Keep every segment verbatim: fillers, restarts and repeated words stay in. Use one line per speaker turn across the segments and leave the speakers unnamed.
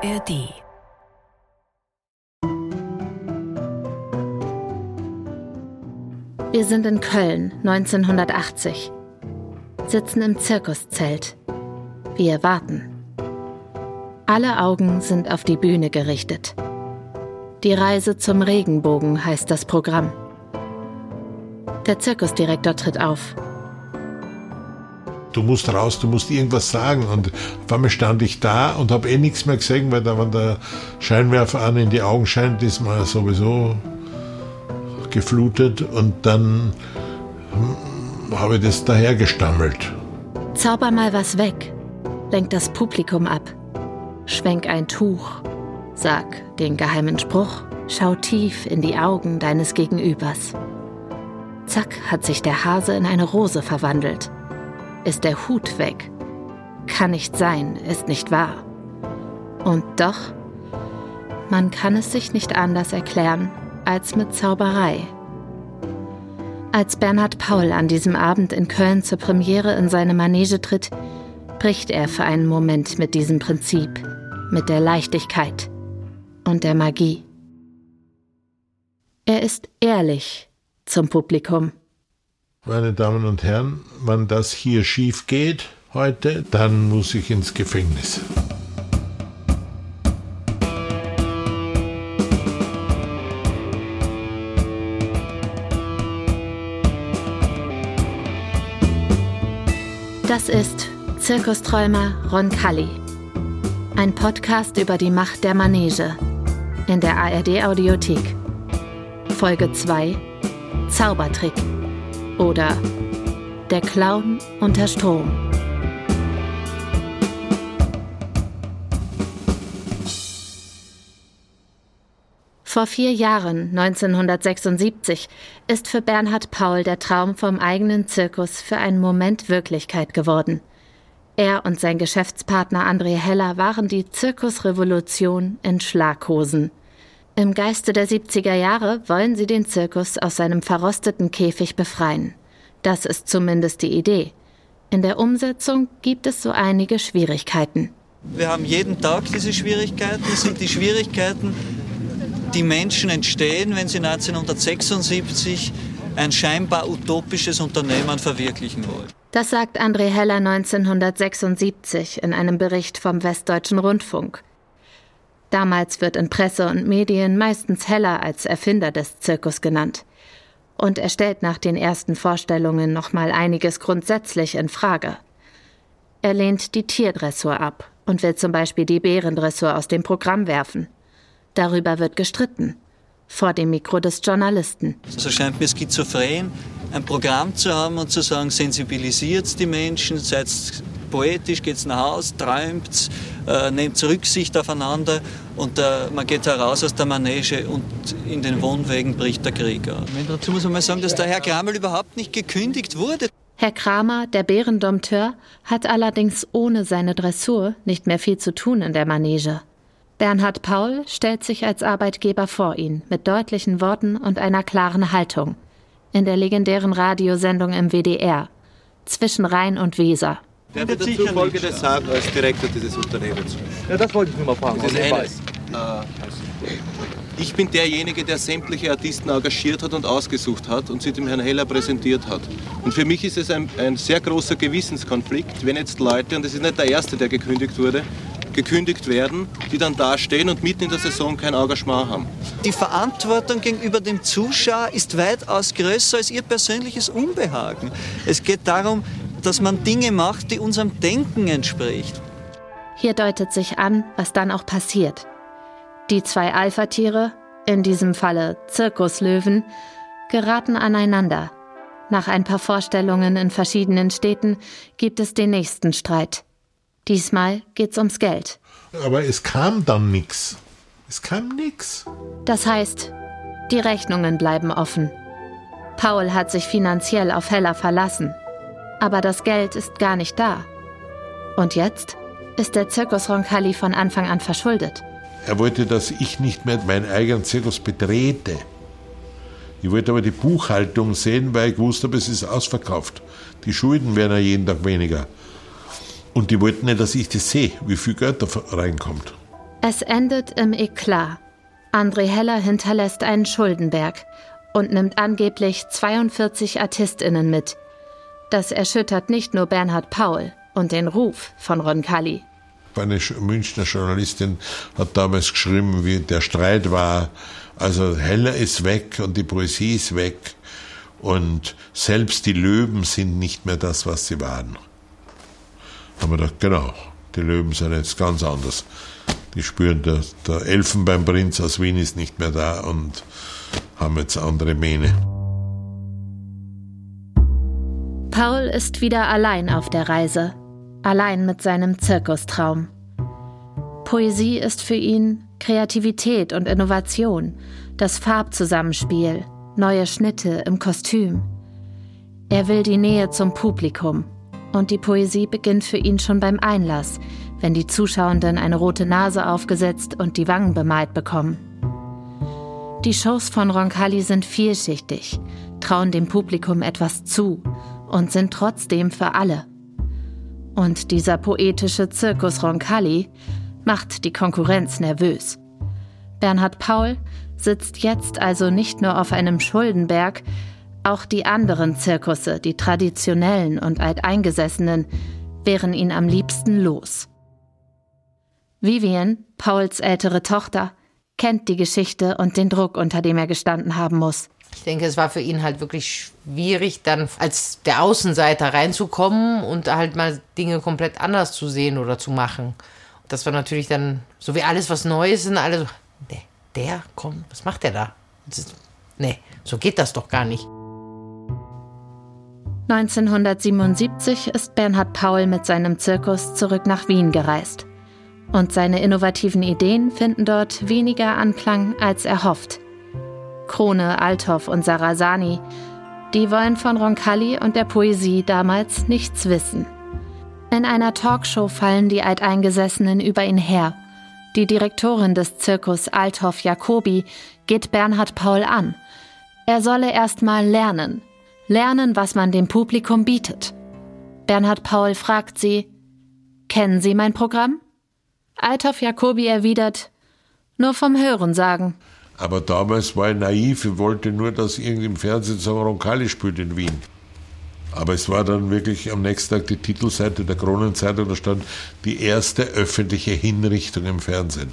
R D.
Wir sind in Köln, neunzehnhundertachtzig. Sitzen im Zirkuszelt. Wir warten. Alle Augen sind auf die Bühne gerichtet. Die Reise zum Regenbogen heißt das Programm. Der Zirkusdirektor tritt auf.
Du musst raus, du musst irgendwas sagen. Und auf einmal stand ich da und habe eh nichts mehr gesehen, weil da, wenn der Scheinwerfer an in die Augen scheint, ist man sowieso geflutet. Und dann hm, habe ich das dahergestammelt.
Zauber mal was weg, lenkt das Publikum ab. Schwenk ein Tuch, sag den geheimen Spruch, schau tief in die Augen deines Gegenübers. Zack, hat sich der Hase in eine Rose verwandelt. Ist der Hut weg? Kann nicht sein, ist nicht wahr. Und doch, man kann es sich nicht anders erklären als mit Zauberei. Als Bernhard Paul an diesem Abend in Köln zur Premiere in seine Manege tritt, bricht er für einen Moment mit diesem Prinzip, mit der Leichtigkeit und der Magie. Er ist ehrlich zum Publikum.
Meine Damen und Herren, wenn das hier schief geht heute, dann muss ich ins Gefängnis.
Das ist Zirkusträumer Roncalli. Ein Podcast über die Macht der Manege in der A R D-Audiothek. Folge zwei: Zaubertrick oder Der Clown unter Strom. Vor vier Jahren, neunzehnhundertsechsundsiebzig, ist für Bernhard Paul der Traum vom eigenen Zirkus für einen Moment Wirklichkeit geworden. Er und sein Geschäftspartner André Heller waren die Zirkusrevolution in Schlaghosen. Im Geiste der siebziger Jahre wollen sie den Zirkus aus seinem verrosteten Käfig befreien. Das ist zumindest die Idee. In der Umsetzung gibt es so einige Schwierigkeiten.
Wir haben jeden Tag diese Schwierigkeiten. Das sind die Schwierigkeiten, die Menschen entstehen, wenn sie neunzehnhundertsechsundsiebzig ein scheinbar utopisches Unternehmen verwirklichen wollen.
Das sagt André Heller neunzehnhundertsechsundsiebzig in einem Bericht vom Westdeutschen Rundfunk. Damals wird in Presse und Medien meistens Heller als Erfinder des Zirkus genannt. Und er stellt nach den ersten Vorstellungen noch mal einiges grundsätzlich in Frage. Er lehnt die Tierdressur ab und will zum Beispiel die Bärendressur aus dem Programm werfen. Darüber wird gestritten, vor dem Mikro des Journalisten.
Also scheint mir schizophren, ein Programm zu haben und zu sagen, sensibilisiert die Menschen, seid poetisch, geht's nach Hause, träumt, äh, nehmt Rücksicht aufeinander und äh, man geht heraus aus der Manege und in den Wohnwegen bricht der Krieg aus. Dazu muss man mal sagen, dass der Herr Kramer überhaupt nicht gekündigt wurde.
Herr Kramer, der Bärendompteur, hat allerdings ohne seine Dressur nicht mehr viel zu tun in der Manege. Bernhard Paul stellt sich als Arbeitgeber vor ihn, mit deutlichen Worten und einer klaren Haltung. In der legendären Radiosendung im W D R, zwischen Rhein und Weser.
Der wird dazu Folgendes sagen als Direktor dieses Unternehmens.
Ja, das wollte ich nur mal fragen.
Das ist eines. Ich bin derjenige, der sämtliche Artisten engagiert hat und ausgesucht hat und sie dem Herrn Heller präsentiert hat. Und für mich ist es ein, ein sehr großer Gewissenskonflikt, wenn jetzt Leute, und das ist nicht der erste, der gekündigt wurde, gekündigt werden, die dann dastehen und mitten in der Saison kein Engagement haben.
Die Verantwortung gegenüber dem Zuschauer ist weitaus größer als ihr persönliches Unbehagen. Es geht darum, dass man Dinge macht, die unserem Denken entspricht.
Hier deutet sich an, was dann auch passiert. Die zwei Alpha-Tiere, in diesem Falle Zirkuslöwen, geraten aneinander. Nach ein paar Vorstellungen in verschiedenen Städten gibt es den nächsten Streit. Diesmal geht's ums Geld.
Aber es kam dann nichts. Es kam nichts.
Das heißt, die Rechnungen bleiben offen. Paul hat sich finanziell auf Heller verlassen. Aber das Geld ist gar nicht da. Und jetzt ist der Zirkus Roncalli von Anfang an verschuldet.
Er wollte, dass ich nicht mehr meinen eigenen Zirkus betrete. Ich wollte aber die Buchhaltung sehen, weil ich wusste, es ist ausverkauft. Die Schulden werden ja jeden Tag weniger. Und die wollten nicht, dass ich das sehe, wie viel Geld da reinkommt.
Es endet im Eklat. André Heller hinterlässt einen Schuldenberg und nimmt angeblich zweiundvierzig ArtistInnen mit. Das erschüttert nicht nur Bernhard Paul und den Ruf von Roncalli.
Eine Münchner Journalistin hat damals geschrieben, wie der Streit war. Also Heller ist weg und die Poesie ist weg und selbst die Löwen sind nicht mehr das, was sie waren. Haben wir gedacht, genau, die Löwen sind jetzt ganz anders. Die spüren, der, der Elfenbeinprinz aus Wien ist nicht mehr da und haben jetzt andere Mähne.
Paul ist wieder allein auf der Reise, allein mit seinem Zirkustraum. Poesie ist für ihn Kreativität und Innovation, das Farbzusammenspiel, neue Schnitte im Kostüm. Er will die Nähe zum Publikum und die Poesie beginnt für ihn schon beim Einlass, wenn die Zuschauenden eine rote Nase aufgesetzt und die Wangen bemalt bekommen. Die Shows von Roncalli sind vielschichtig, trauen dem Publikum etwas zu und sind trotzdem für alle. Und dieser poetische Zirkus Roncalli macht die Konkurrenz nervös. Bernhard Paul sitzt jetzt also nicht nur auf einem Schuldenberg, auch die anderen Zirkusse, die traditionellen und alteingesessenen, wären ihn am liebsten los. Vivian, Pauls ältere Tochter, kennt die Geschichte und den Druck, unter dem er gestanden haben muss.
Ich denke, es war für ihn halt wirklich schwierig, dann als der Außenseiter reinzukommen und halt mal Dinge komplett anders zu sehen oder zu machen. Das war natürlich dann, so wie alles, was Neues ist, alle so, nee, der, komm, was macht der da? Ist, nee, so geht das doch gar nicht.
neunzehnhundertsiebenundsiebzig ist Bernhard Paul mit seinem Zirkus zurück nach Wien gereist. Und seine innovativen Ideen finden dort weniger Anklang als erhofft. Krone, Althoff und Sarrazani, die wollen von Roncalli und der Poesie damals nichts wissen. In einer Talkshow fallen die Alteingesessenen über ihn her. Die Direktorin des Zirkus Althoff Jacobi geht Bernhard Paul an. Er solle erst mal lernen. Lernen, was man dem Publikum bietet. Bernhard Paul fragt sie, kennen Sie mein Programm? Althoff Jacobi erwidert, nur vom Hören sagen.
Aber damals war ich naiv, ich wollte nur, dass irgendwie im Fernsehen so Roncalli spielt in Wien. Aber es war dann wirklich am nächsten Tag die Titelseite der Kronenzeitung, da stand die erste öffentliche Hinrichtung im Fernsehen.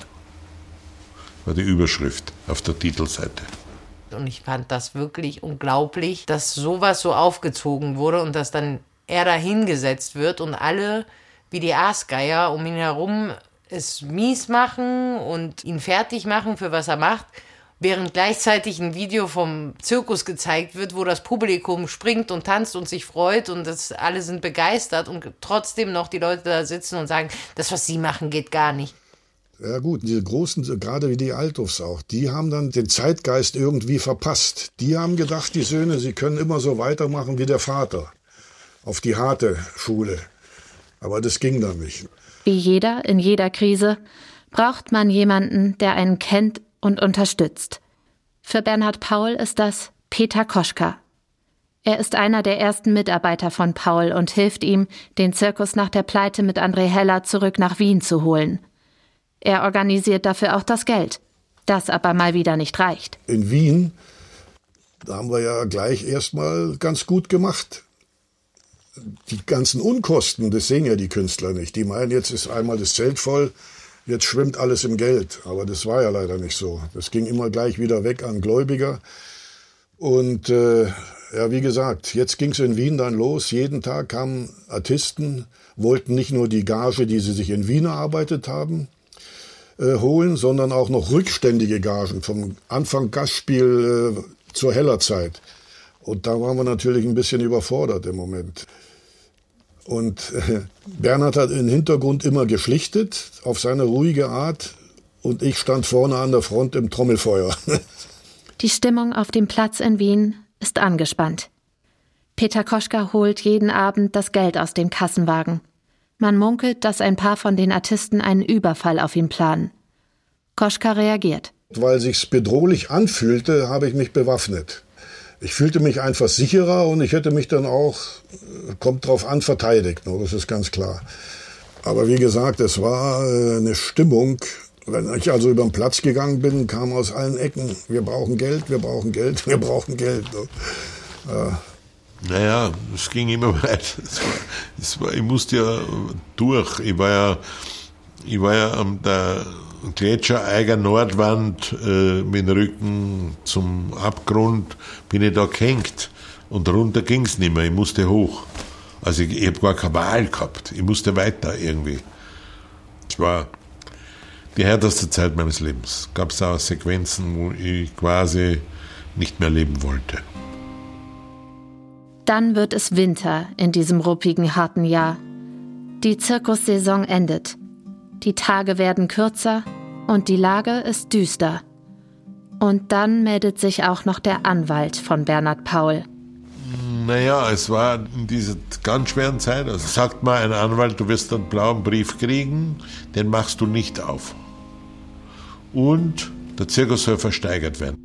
War die Überschrift auf der Titelseite.
Und ich fand das wirklich unglaublich, dass sowas so aufgezogen wurde und dass dann er da hingesetzt wird und alle wie die Aasgeier um ihn herum es mies machen und ihn fertig machen für was er macht, während gleichzeitig ein Video vom Zirkus gezeigt wird, wo das Publikum springt und tanzt und sich freut und das, alle sind begeistert und trotzdem noch die Leute da sitzen und sagen, das, was sie machen, geht gar nicht.
Ja gut, diese Großen, gerade wie die Althoffs auch, die haben dann den Zeitgeist irgendwie verpasst. Die haben gedacht, die Söhne, sie können immer so weitermachen wie der Vater. Auf die harte Schule. Aber das ging dann nicht.
Wie jeder in jeder Krise braucht man jemanden, der einen kennt und unterstützt. Für Bernhard Paul ist das Peter Koschka. Er ist einer der ersten Mitarbeiter von Paul und hilft ihm, den Zirkus nach der Pleite mit André Heller zurück nach Wien zu holen. Er organisiert dafür auch das Geld, das aber mal wieder nicht reicht.
In Wien, da haben wir ja gleich erstmal ganz gut gemacht. Die ganzen Unkosten, das sehen ja die Künstler nicht. Die meinen, jetzt ist einmal das Zelt voll, jetzt schwimmt alles im Geld. Aber das war ja leider nicht so. Das ging immer gleich wieder weg an Gläubiger. Und äh, ja, wie gesagt, jetzt ging es in Wien dann los. Jeden Tag kamen Artisten, wollten nicht nur die Gage, die sie sich in Wien erarbeitet haben, äh, holen, sondern auch noch rückständige Gagen vom Anfang Gastspiel äh, zur Hellerzeit. Und da waren wir natürlich ein bisschen überfordert im Moment. Und äh, Bernhard hat im Hintergrund immer geschlichtet, auf seine ruhige Art. Und ich stand vorne an der Front im Trommelfeuer.
Die Stimmung auf dem Platz in Wien ist angespannt. Peter Koschka holt jeden Abend das Geld aus dem Kassenwagen. Man munkelt, dass ein paar von den Artisten einen Überfall auf ihn planen. Koschka reagiert. Weil sich's bedrohlich anfühlte, habe ich mich bewaffnet. Ich fühlte mich einfach sicherer und ich hätte mich dann auch, kommt drauf an, verteidigt. Das ist ganz klar. Aber wie gesagt, es war eine Stimmung
Wenn ich also über den Platz gegangen bin, kam aus allen Ecken, wir brauchen Geld, wir brauchen Geld, wir brauchen Geld. Äh,
Naja, es ging immer weiter. Es war, es war, ich musste ja durch. Ich war ja, ich war ja an der Gletschereiger Nordwand äh, mit dem Rücken zum Abgrund, bin ich da gehängt. Und runter ging es nicht mehr, ich musste hoch. Also ich, ich habe gar keine Wahl gehabt. Ich musste weiter irgendwie. Es war die härteste Zeit meines Lebens. Gab es auch Sequenzen, wo ich quasi nicht mehr leben wollte.
Dann wird es Winter in diesem ruppigen, harten Jahr. Die Zirkussaison endet. Die Tage werden kürzer und die Lage ist düster. Und dann meldet sich auch noch der Anwalt von Bernhard Paul.
Naja, es war in dieser ganz schweren Zeit. Also sagt mal ein Anwalt, du wirst einen blauen Brief kriegen, den machst du nicht auf. Und der Zirkus soll versteigert werden.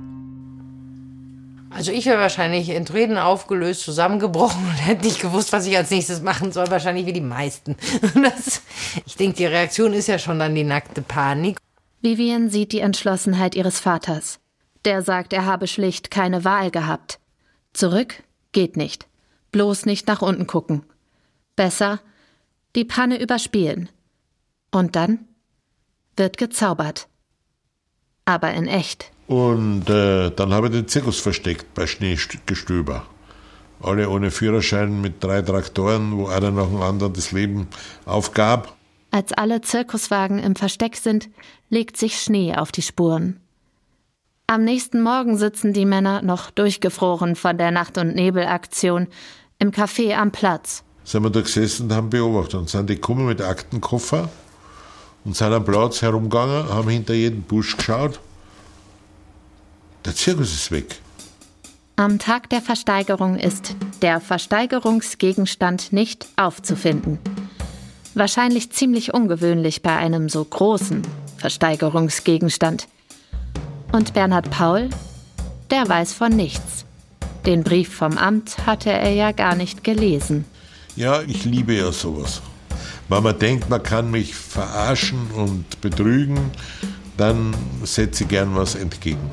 Also ich wäre wahrscheinlich in Tränen aufgelöst, zusammengebrochen und hätte nicht gewusst, was ich als nächstes machen soll. Wahrscheinlich wie die meisten. Das, ich denke, die Reaktion ist ja schon dann die nackte Panik.
Vivian sieht die Entschlossenheit ihres Vaters. Der sagt, er habe schlicht keine Wahl gehabt. Zurück geht nicht. Bloß nicht nach unten gucken. Besser die Panne überspielen. Und dann wird gezaubert. Aber in echt.
Und äh, dann habe ich den Zirkus versteckt bei Schneegestöber. Alle ohne Führerschein mit drei Traktoren, wo einer nach dem anderen das Leben aufgab.
Als alle Zirkuswagen im Versteck sind, legt sich Schnee auf die Spuren. Am nächsten Morgen sitzen die Männer, noch durchgefroren von der Nacht- und Nebelaktion, im Café am Platz.
Sind wir da gesessen und haben beobachtet. Und sind die gekommen mit Aktenkoffer und sind am Platz herumgegangen, haben hinter jeden Busch geschaut. Der Zirkus ist weg.
Am Tag der Versteigerung ist der Versteigerungsgegenstand nicht aufzufinden. Wahrscheinlich ziemlich ungewöhnlich bei einem so großen Versteigerungsgegenstand. Und Bernhard Paul, der weiß von nichts. Den Brief vom Amt hatte er ja gar nicht gelesen.
Ja, ich liebe ja sowas. Wenn man denkt, man kann mich verarschen und betrügen, dann setze ich gern was entgegen.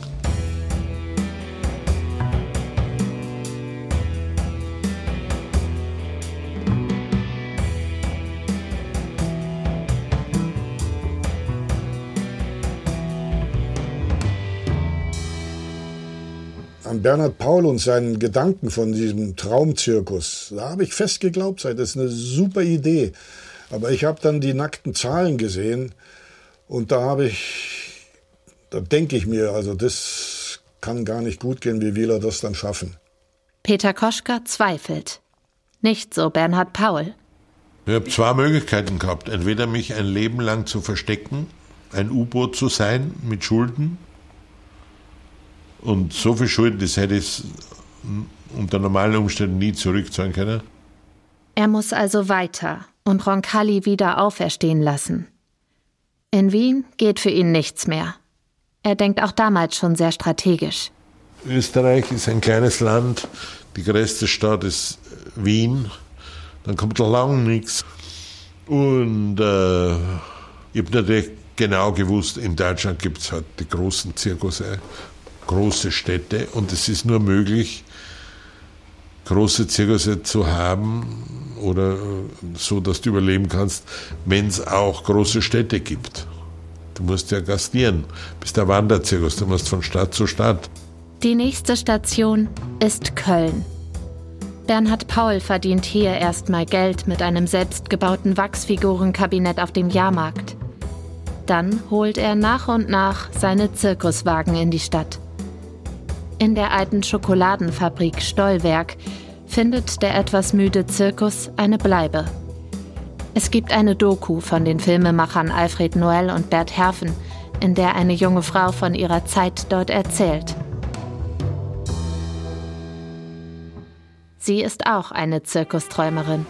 An Bernhard Paul und seinen Gedanken von diesem Traumzirkus, da habe ich fest geglaubt, das ist eine super Idee. Aber ich habe dann die nackten Zahlen gesehen und da habe ich, da denke ich mir, also das kann gar nicht gut gehen, wie will er das dann schaffen.
Peter Koschka zweifelt. Nicht so Bernhard Paul.
Ich habe zwei Möglichkeiten gehabt. Entweder mich ein Leben lang zu verstecken, ein U-Boot zu sein mit Schulden. Und so viel Schulden, das hätte ich unter normalen Umständen nie zurückzahlen können.
Er muss also weiter und Roncalli wieder auferstehen lassen. In Wien geht für ihn nichts mehr. Er denkt auch damals schon sehr strategisch.
Österreich ist ein kleines Land, die größte Stadt ist Wien, dann kommt lang nichts. Und äh, ich habe natürlich genau gewusst, in Deutschland gibt es halt die großen Zirkusse, große Städte und es ist nur möglich, große Zirkusse zu haben oder so, dass du überleben kannst, wenn es auch große Städte gibt. Du musst ja gastieren, bist der Wanderzirkus, du musst von Stadt zu Stadt.
Die nächste Station ist Köln. Bernhard Paul verdient hier erstmal Geld mit einem selbstgebauten Wachsfigurenkabinett auf dem Jahrmarkt. Dann holt er nach und nach seine Zirkuswagen in die Stadt. In der alten Schokoladenfabrik Stollwerk findet der etwas müde Zirkus eine Bleibe. Es gibt eine Doku von den Filmemachern Alfred Noel und Bert Herfen, in der eine junge Frau von ihrer Zeit dort erzählt. Sie ist auch eine Zirkusträumerin.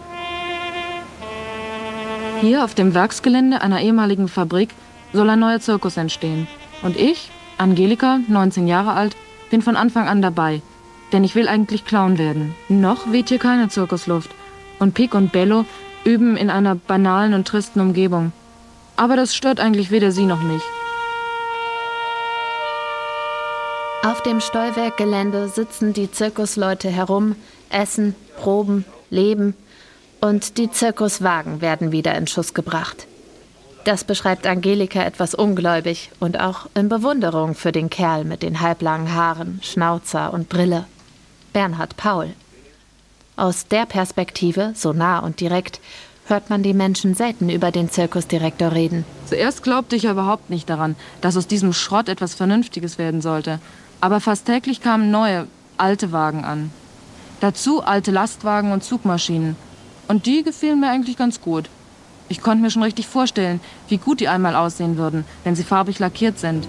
Hier auf dem Werksgelände einer ehemaligen Fabrik soll ein neuer Zirkus entstehen. Und ich, Angelika, neunzehn Jahre alt, bin von Anfang an dabei. Denn ich will eigentlich Clown werden. Noch weht hier keine Zirkusluft. Und Pik und Bello üben in einer banalen und tristen Umgebung. Aber das stört eigentlich weder sie noch mich.
Auf dem Stollwerkgelände sitzen die Zirkusleute herum, essen, proben, leben und die Zirkuswagen werden wieder in Schuss gebracht. Das beschreibt Angelika etwas ungläubig und auch in Bewunderung für den Kerl mit den halblangen Haaren, Schnauzer und Brille, Bernhard Paul. Aus der Perspektive, so nah und direkt, hört man die Menschen selten über den Zirkusdirektor reden.
Zuerst glaubte ich ja überhaupt nicht daran, dass aus diesem Schrott etwas Vernünftiges werden sollte. Aber fast täglich kamen neue, alte Wagen an. Dazu alte Lastwagen und Zugmaschinen. Und die gefielen mir eigentlich ganz gut. Ich konnte mir schon richtig vorstellen, wie gut die einmal aussehen würden, wenn sie farbig lackiert sind.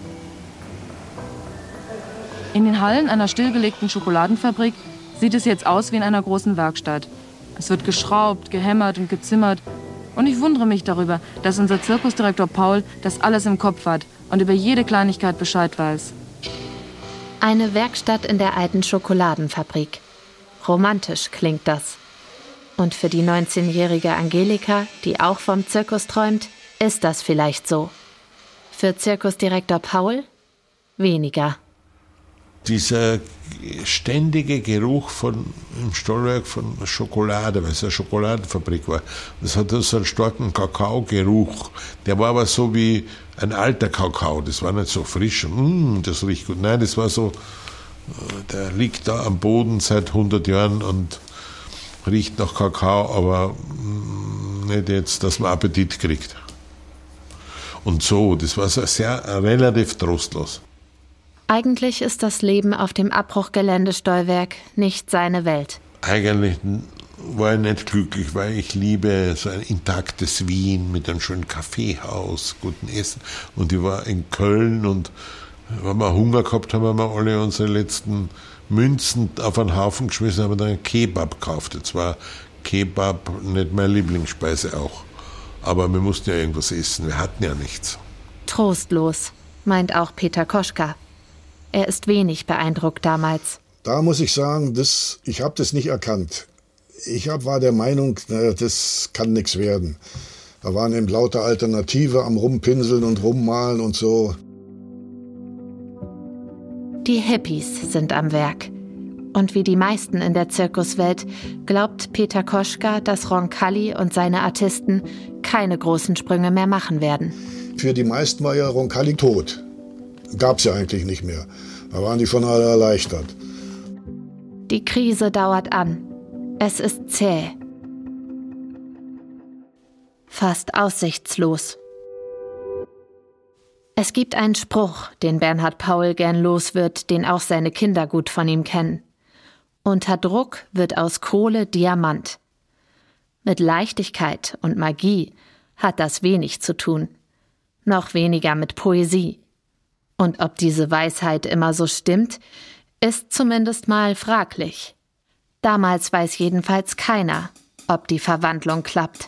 In den Hallen einer stillgelegten Schokoladenfabrik sieht es jetzt aus wie in einer großen Werkstatt. Es wird geschraubt, gehämmert und gezimmert. Und ich wundere mich darüber, dass unser Zirkusdirektor Paul das alles im Kopf hat und über jede Kleinigkeit Bescheid weiß.
Eine Werkstatt in der alten Schokoladenfabrik. Romantisch klingt das. Und für die neunzehnjährige Angelika, die auch vom Zirkus träumt, ist das vielleicht so. Für Zirkusdirektor Paul weniger.
Dieser ständige Geruch von, im Stollwerk von Schokolade, weil es eine Schokoladenfabrik war, das hatte so einen starken Kakaogeruch. Der war aber so wie ein alter Kakao, das war nicht so frisch, mm, das riecht gut. Nein, das war so, der liegt da am Boden seit hundert Jahren und riecht nach Kakao, aber nicht jetzt, dass man Appetit kriegt. Und so, das war so sehr relativ trostlos.
Eigentlich ist das Leben auf dem Abbruchgelände Stollwerk nicht seine Welt.
Eigentlich war ich nicht glücklich, weil ich liebe so ein intaktes Wien mit einem schönen Kaffeehaus, guten Essen. Und ich war in Köln und wenn wir Hunger gehabt haben, haben wir alle unsere letzten Münzen auf einen Haufen geschmissen, haben dann einen Kebab gekauft. Jetzt war Kebab nicht meine Lieblingsspeise auch. Aber wir mussten ja irgendwas essen, wir hatten ja nichts.
Trostlos, meint auch Peter Koschka. Er ist wenig beeindruckt damals.
Da muss ich sagen, das, ich habe das nicht erkannt. Ich hab, war der Meinung, na, das kann nichts werden. Da waren eben lauter Alternative am Rumpinseln und Rummalen und so.
Die Hippies sind am Werk. Und wie die meisten in der Zirkuswelt glaubt Peter Koschka, dass Roncalli und seine Artisten keine großen Sprünge mehr machen werden.
Für die meisten war ja Roncalli tot. Gab's ja eigentlich nicht mehr. Da waren die von alle erleichtert.
Die Krise dauert an. Es ist zäh. Fast aussichtslos. Es gibt einen Spruch, den Bernhard Paul gern los wird, den auch seine Kinder gut von ihm kennen. Unter Druck wird aus Kohle Diamant. Mit Leichtigkeit und Magie hat das wenig zu tun. Noch weniger mit Poesie. Und ob diese Weisheit immer so stimmt, ist zumindest mal fraglich. Damals weiß jedenfalls keiner, ob die Verwandlung klappt.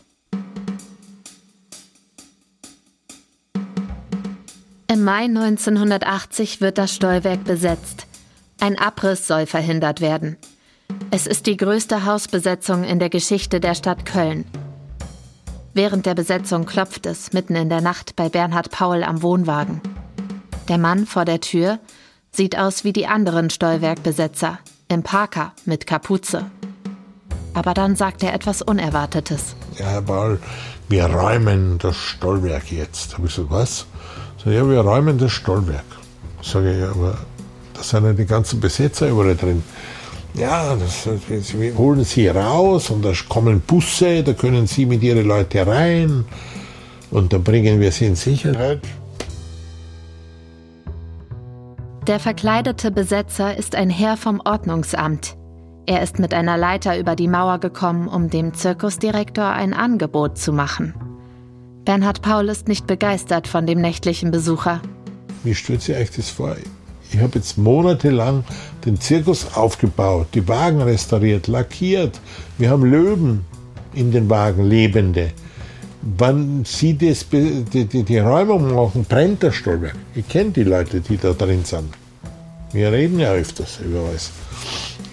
Im Mai neunzehnhundertachtzig wird das Stollwerk besetzt. Ein Abriss soll verhindert werden. Es ist die größte Hausbesetzung in der Geschichte der Stadt Köln. Während der Besetzung klopft es mitten in der Nacht bei Bernhard Paul am Wohnwagen. Der Mann vor der Tür sieht aus wie die anderen Stollwerkbesetzer, im Parker mit Kapuze. Aber dann sagt er etwas Unerwartetes.
Ja, Herr Paul, wir räumen das Stollwerk jetzt. Habe ich gesagt, was? So, ja, wir räumen das Stollwerk. Sage ich, ja, aber da sind ja die ganzen Besetzer überall drin. Ja, das, wir holen sie raus und da kommen Busse, da können Sie mit Ihren Leuten rein und dann bringen wir sie in Sicherheit.
Der verkleidete Besetzer ist ein Herr vom Ordnungsamt. Er ist mit einer Leiter über die Mauer gekommen, um dem Zirkusdirektor ein Angebot zu machen. Bernhard Paul ist nicht begeistert von dem nächtlichen Besucher.
Wie stellt sich euch das vor? Ich habe jetzt monatelang den Zirkus aufgebaut, die Wagen restauriert, lackiert. Wir haben Löwen in den Wagen, Lebende. Wann Sie das, die, die, die Räumung machen, brennt das Stollwerk. Ich kenne die Leute, die da drin sind. Wir reden ja öfters über was.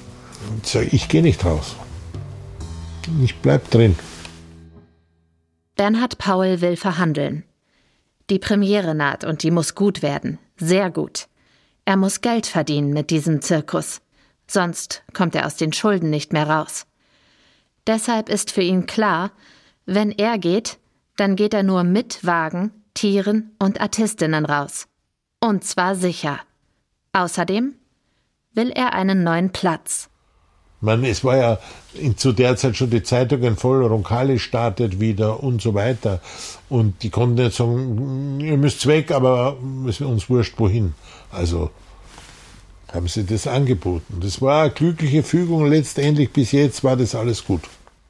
Ich sage, ich gehe nicht raus. Ich bleib drin.
Bernhard Paul will verhandeln. Die Premiere naht und die muss gut werden. Sehr gut. Er muss Geld verdienen mit diesem Zirkus. Sonst kommt er aus den Schulden nicht mehr raus. Deshalb ist für ihn klar, wenn er geht, dann geht er nur mit Wagen, Tieren und Artistinnen raus. Und zwar sicher. Außerdem will er einen neuen Platz.
Man, es war ja in, zu der Zeit schon die Zeitungen voll, Roncalli startet wieder und so weiter. Und die konnten nicht sagen, ihr müsst weg, aber es ist uns wurscht, wohin. Also haben sie das angeboten. Das war eine glückliche Fügung. Letztendlich bis jetzt war das alles gut.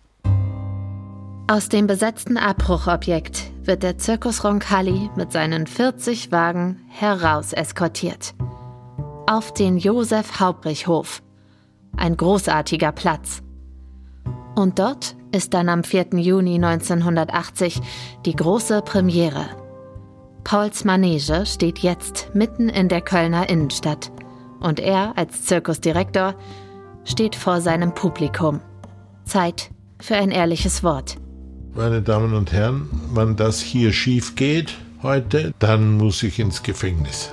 Aus dem besetzten Abbruchobjekt wird der Zirkus Roncalli mit seinen vierzig Wagen heraus eskortiert. Auf den Josef-Haubrich-Hof. Ein großartiger Platz. Und dort ist dann am vierten Juni neunzehnhundertachtzig die große Premiere. Pauls Manege steht jetzt mitten in der Kölner Innenstadt. Und er als Zirkusdirektor steht vor seinem Publikum. Zeit für ein ehrliches Wort.
Meine Damen und Herren, wenn das hier schief geht heute, dann muss ich ins Gefängnis.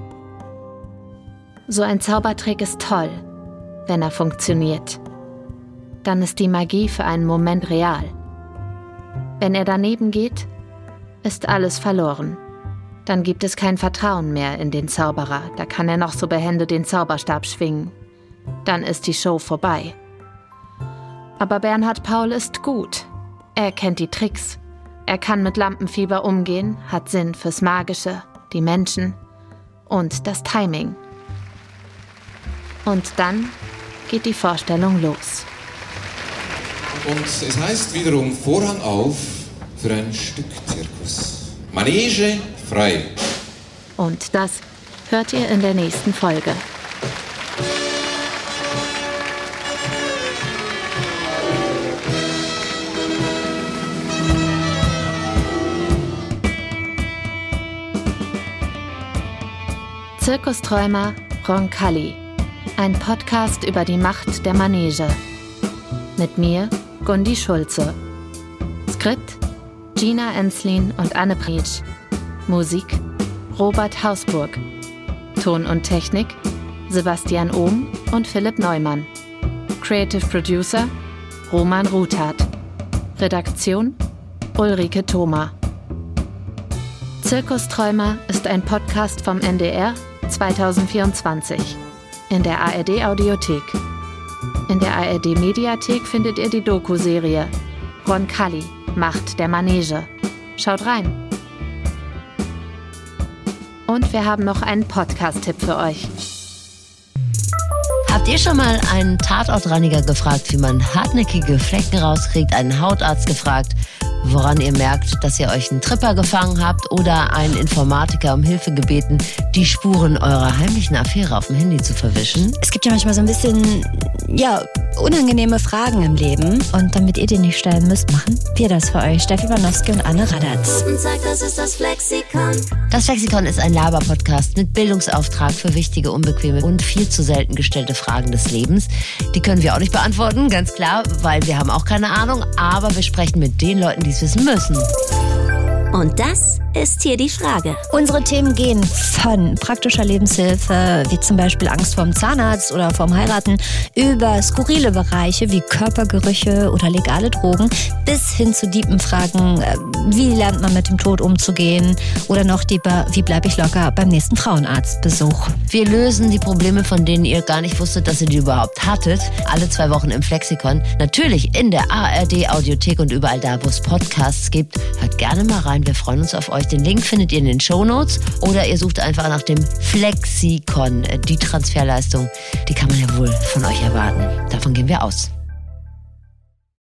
So ein Zaubertrick ist toll, wenn er funktioniert. Dann ist die Magie für einen Moment real. Wenn er daneben geht, ist alles verloren. Dann gibt es kein Vertrauen mehr in den Zauberer. Da kann er noch so behende den Zauberstab schwingen. Dann ist die Show vorbei. Aber Bernhard Paul ist gut. Er kennt die Tricks. Er kann mit Lampenfieber umgehen, hat Sinn fürs Magische, die Menschen und das Timing. Und dann geht die Vorstellung los.
Und es heißt wiederum Vorhang auf für ein Stück Zirkus. Manege frei.
Und das hört ihr in der nächsten Folge. Zirkusträumer Roncalli. Ein Podcast über die Macht der Manege. Mit mir, Gundi Schulze. Skript Gina Enslin und Anne Prietsch. Musik Robert Hausburg. Ton und Technik Sebastian Ohm und Philipp Neumann. Creative Producer Roman Ruthardt. Redaktion Ulrike Thoma. Zirkusträumer ist ein Podcast vom N D R zweitausendvierundzwanzig. In der A R D-Audiothek. In der A R D-Mediathek findet ihr die Doku-Serie Roncalli, Macht der Manege. Schaut rein. Und wir haben noch einen Podcast-Tipp für euch.
Habt ihr schon mal einen Tatortreiniger gefragt, wie man hartnäckige Flecken rauskriegt, einen Hautarzt gefragt, woran ihr merkt, dass ihr euch einen Tripper gefangen habt oder einen Informatiker um Hilfe gebeten, die Spuren eurer heimlichen Affäre auf dem Handy zu verwischen?
Es gibt ja manchmal so ein bisschen, ja, unangenehme Fragen im Leben. Und damit ihr die nicht stellen müsst, machen wir das für euch. Steffi Banowski und Anne Radatz.
Und sagt, das ist das Flexikon.
Das Flexikon ist ein Laber-Podcast mit Bildungsauftrag für wichtige, unbequeme und viel zu selten gestellte Fragen des Lebens. Die können wir auch nicht beantworten, ganz klar, weil wir haben auch keine Ahnung. Aber wir sprechen mit den Leuten, die es wissen müssen.
Und das ist hier die Frage.
Unsere Themen gehen von praktischer Lebenshilfe, wie zum Beispiel Angst vorm Zahnarzt oder vorm Heiraten, über skurrile Bereiche wie Körpergerüche oder legale Drogen, bis hin zu tiefen Fragen, wie lernt man mit dem Tod umzugehen oder noch tiefer, wie bleibe ich locker beim nächsten Frauenarztbesuch.
Wir lösen die Probleme, von denen ihr gar nicht wusstet, dass ihr die überhaupt hattet, alle zwei Wochen im Flexikon. Natürlich in der A R D-Audiothek und überall da, wo es Podcasts gibt. Hört gerne mal rein. Wir freuen uns auf euch. Den Link findet ihr in den Shownotes oder ihr sucht einfach nach dem Flexikon. Die Transferleistung, die kann man ja wohl von euch erwarten. Davon gehen wir aus.